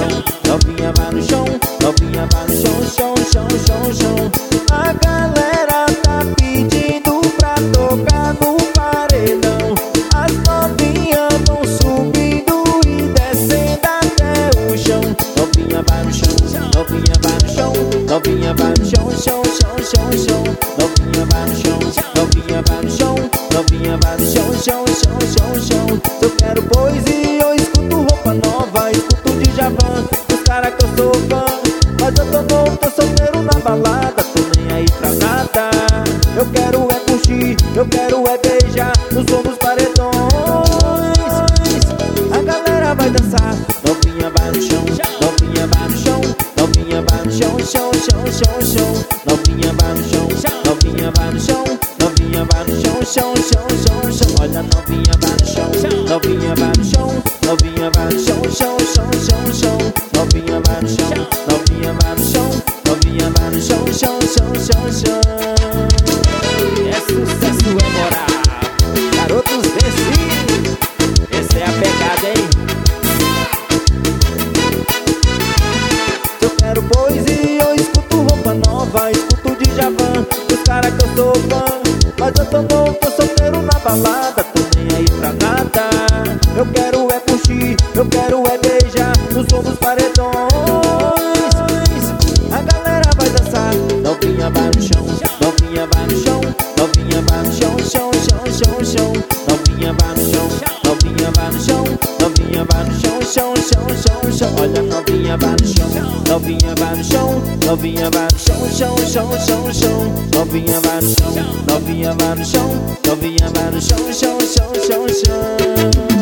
novinha vai no chão, novinha vai no chão, chão, chão, chão, chão. A galera tá pedindo pra tocar no paredão. As novinhas vão subindo e descendo até o chão. Novinha vai no chão, novinha vai no chão, novinha vai no chão, chão, chão, chão, chão. Novinha vai no chão, novinha vai no chão, novinha vai no chão, chão, chão, chão, chão. Se eu quero poesia, eu escuto roupa nova, escuto Djavan, os caras que eu sou fã. Mas eu tô novo, tô solteiro na balada, tô nem aí pra nada. Eu quero é curtir, eu quero é beijar no som dos paredões. A galera vai dançar, novinha vai no chão, novinha vai no chão, novinha vai no chão, chão, chão, chão, chão. Novinha vai no chão, novinha vai no chão, novinha vai no chão, chão, chão, chão, chão. Olha, novinha vai no chão, novinha vai no chão, novinha vai no chão, chão, chão, chão, chão. Novinha vai no chão, novinha vai no chão, novinha vai no chão, chão, chão, chão, chão. É sucesso, é moral. Garotos desse, essa é a pegada, hein? Se eu quero poesia, eu escuto roupa nova, escuto Djavan, os caras que eu sou fã. Mas eu tô novo, tô solteiro na balada, tô nem aí pra nada. Eu quero é curtir, eu quero é beijar no som dos paredões. A galera vai dançar, novinha vai no chão, novinha vai no chão, novinha vai no chão, chão, chão, chão, chão. Novinha vai no chão, novinha vai no chão, novinha vai no chão, chão, chão, chão, chão. Olha, novinha vai no chão, novinha vai no chão, novinha vai no chão, chão, chão, chão, chão. Novinha vai no chão, novinha vai no chão, novinha vai no chão, chão, chão, chão, chão.